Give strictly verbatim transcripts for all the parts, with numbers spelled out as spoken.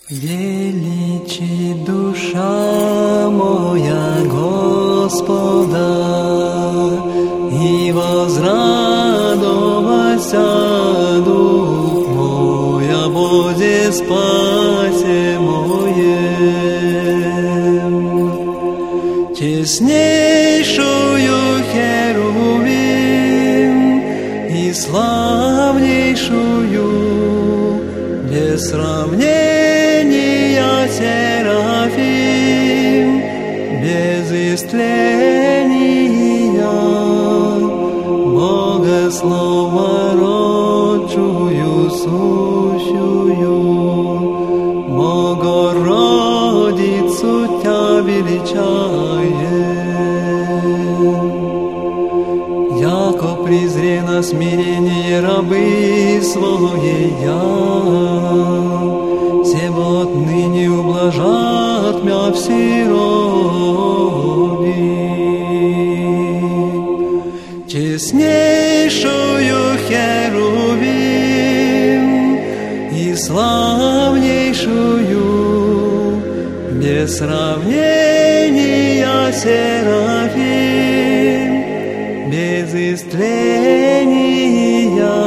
Величи душа моя Господа, и возрадовался дух мой о Боге спасе моем. Честнейшую херувим и славнейшую без сравнения серафим, без истления Бога слова родчую сущую, Богородицу Тя величаем. Яко презре на смирение рабы своей я, себо отныне ублажат мя в сирови. Честнейшую херувим и славнейшую без сравнения серафим, без истления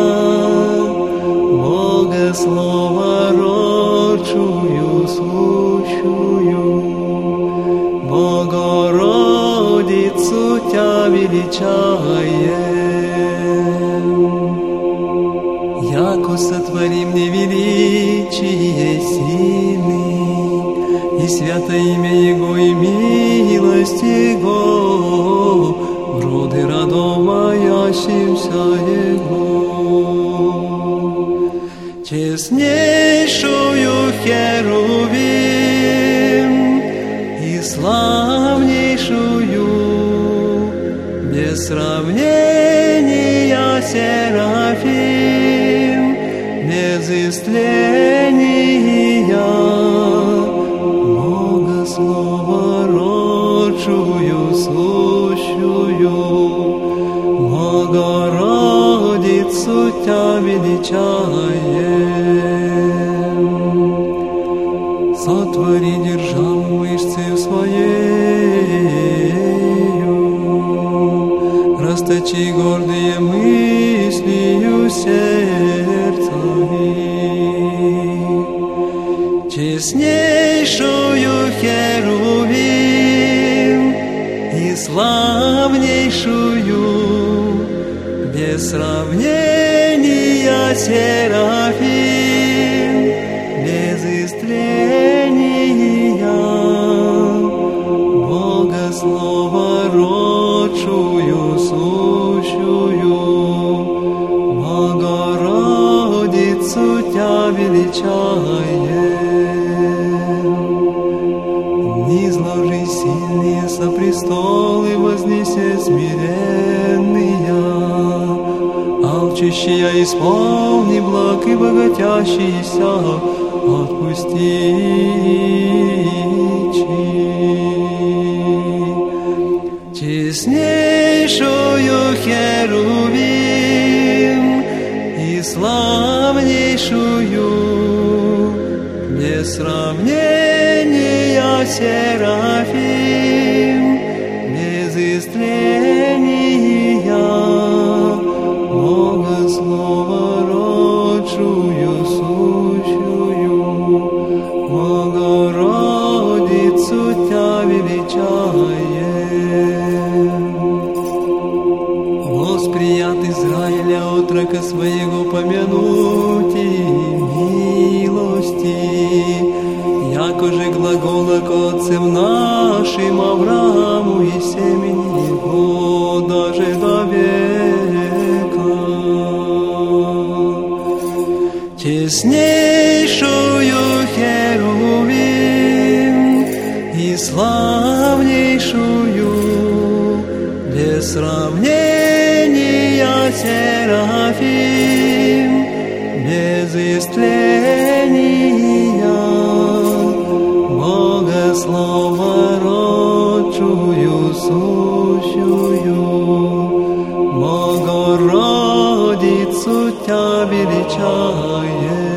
Бога слова родчую сущую, Богородицу Тя величаем. Яко сотвори мне величие сильный, и свято имя Его, и милость Его, роды родом моящимся Его. Честнейшую херувим и славнейшую без сравнения серафим, без истления Бога слова родчую сущую, Богородицу Тя величаем. Сотвори державу мышцы своею, расточи гордые мыслью сердцами. Честнейшую херувим и славнейшую без сравнения серафим, без истления Бога слова родчую сущую, Богородицу Тя величаем. Низложи сильные со престолы, вознесе смиренные, алчущие исполни благ и богатящиеся отпусти. Честнейшую херувим и славнейшую без сравнения серафим, без истления Бога слова родчую сущую, Богородицу Тя величаем. Восприят Израиля отрока своего помянуть и милости, яко же глагола к отцам нашим Аврааму и семени его даже до века. Честнейшую херувим и славнейшую без сравнения серафим, без истления Бога слова родчую сущую, Богородицу Тя величаем.